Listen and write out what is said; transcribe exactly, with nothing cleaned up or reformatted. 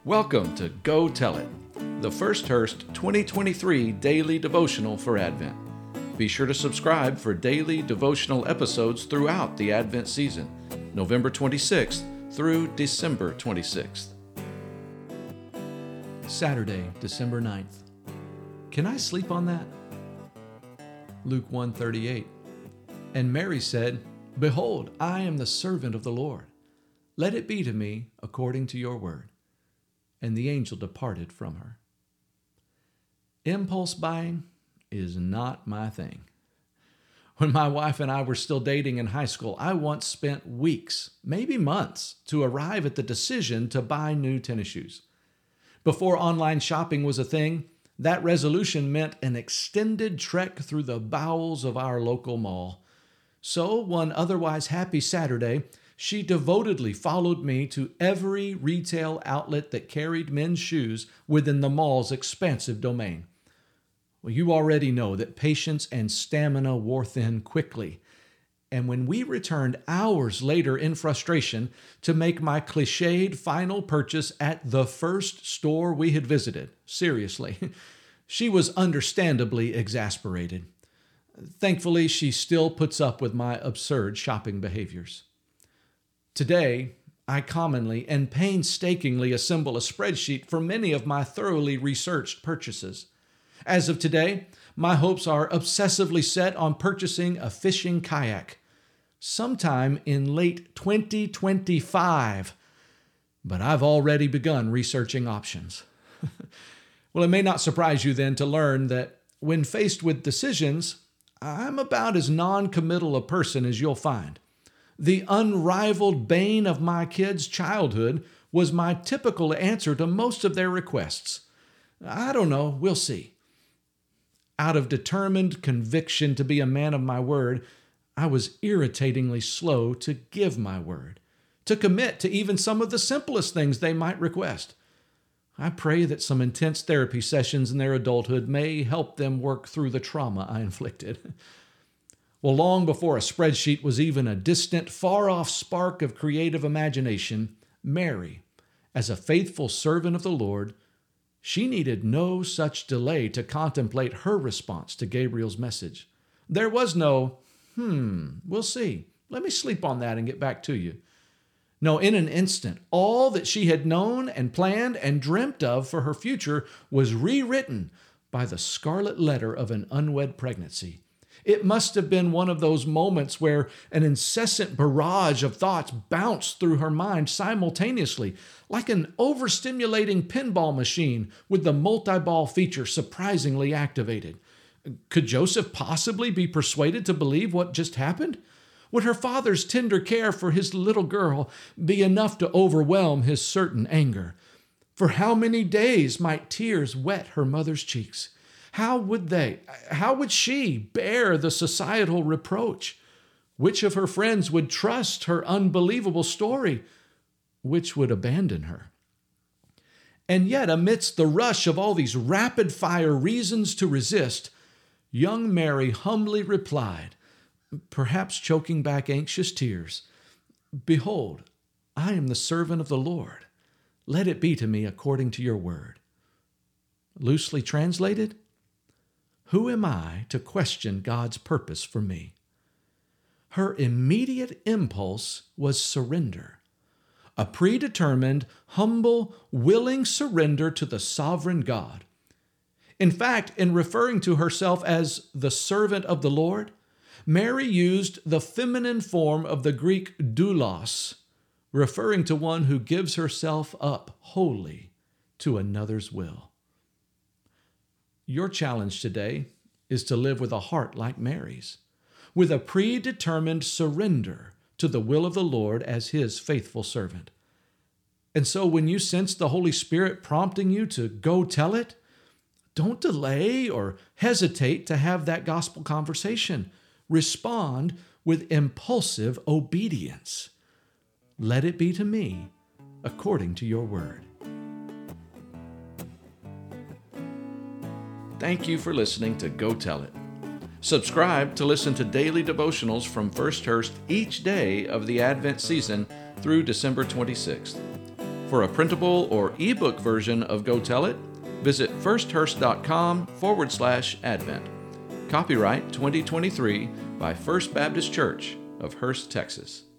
Welcome to Go Tell It, the First Hurst twenty twenty-three daily devotional for Advent. Be sure to subscribe for daily devotional episodes throughout the Advent season, November twenty-sixth through December twenty-sixth. Saturday, December ninth. Can I sleep on that? Luke one thirty-eight. And Mary said, Behold, I am the servant of the Lord. Let it be to me according to your word. And the angel departed from her. Impulse buying is not my thing. When my wife and I were still dating in high school, I once spent weeks, maybe months, to arrive at the decision to buy new tennis shoes. Before online shopping was a thing, that resolution meant an extended trek through the bowels of our local mall. So, one otherwise happy Saturday, she devotedly followed me to every retail outlet that carried men's shoes within the mall's expansive domain. Well, you already know that patience and stamina wore thin quickly. And when we returned hours later in frustration to make my cliched final purchase at the first store we had visited, seriously, she was understandably exasperated. Thankfully, she still puts up with my absurd shopping behaviors. Today, I commonly and painstakingly assemble a spreadsheet for many of my thoroughly researched purchases. As of today, my hopes are obsessively set on purchasing a fishing kayak sometime in late twenty twenty-five, but I've already begun researching options. Well, it may not surprise you then to learn that when faced with decisions, I'm about as non-committal a person as you'll find. The unrivaled bane of my kids' childhood was my typical answer to most of their requests. I don't know, we'll see. Out of determined conviction to be a man of my word, I was irritatingly slow to give my word, to commit to even some of the simplest things they might request. I pray that some intense therapy sessions in their adulthood may help them work through the trauma I inflicted. Well, long before a spreadsheet was even a distant, far-off spark of creative imagination, Mary, as a faithful servant of the Lord, she needed no such delay to contemplate her response to Gabriel's message. There was no, hmm, we'll see. Let me sleep on that and get back to you. No, in an instant, all that she had known and planned and dreamt of for her future was rewritten by the scarlet letter of an unwed pregnancy. It must have been one of those moments where an incessant barrage of thoughts bounced through her mind simultaneously, like an overstimulating pinball machine with the multi-ball feature surprisingly activated. Could Joseph possibly be persuaded to believe what just happened? Would her father's tender care for his little girl be enough to overwhelm his certain anger? For how many days might tears wet her mother's cheeks? How would they, how would she bear the societal reproach? Which of her friends would trust her unbelievable story? Which would abandon her? And yet, amidst the rush of all these rapid-fire reasons to resist, young Mary humbly replied, perhaps choking back anxious tears, Behold, I am the servant of the Lord. Let it be to me according to your word. Loosely translated, who am I to question God's purpose for me? Her immediate impulse was surrender, a predetermined, humble, willing surrender to the sovereign God. In fact, in referring to herself as the servant of the Lord, Mary used the feminine form of the Greek doulos, referring to one who gives herself up wholly to another's will. Your challenge today is to live with a heart like Mary's, with a predetermined surrender to the will of the Lord as His faithful servant. And so when you sense the Holy Spirit prompting you to go tell it, don't delay or hesitate to have that gospel conversation. Respond with impulsive obedience. Let it be to me according to your word. Thank you for listening to Go Tell It. Subscribe to listen to daily devotionals from First Hurst each day of the Advent season through December twenty-sixth. For a printable or ebook version of Go Tell It, visit firsthurst.com forward slash Advent. Copyright twenty twenty-three by First Baptist Church of Hurst, Texas.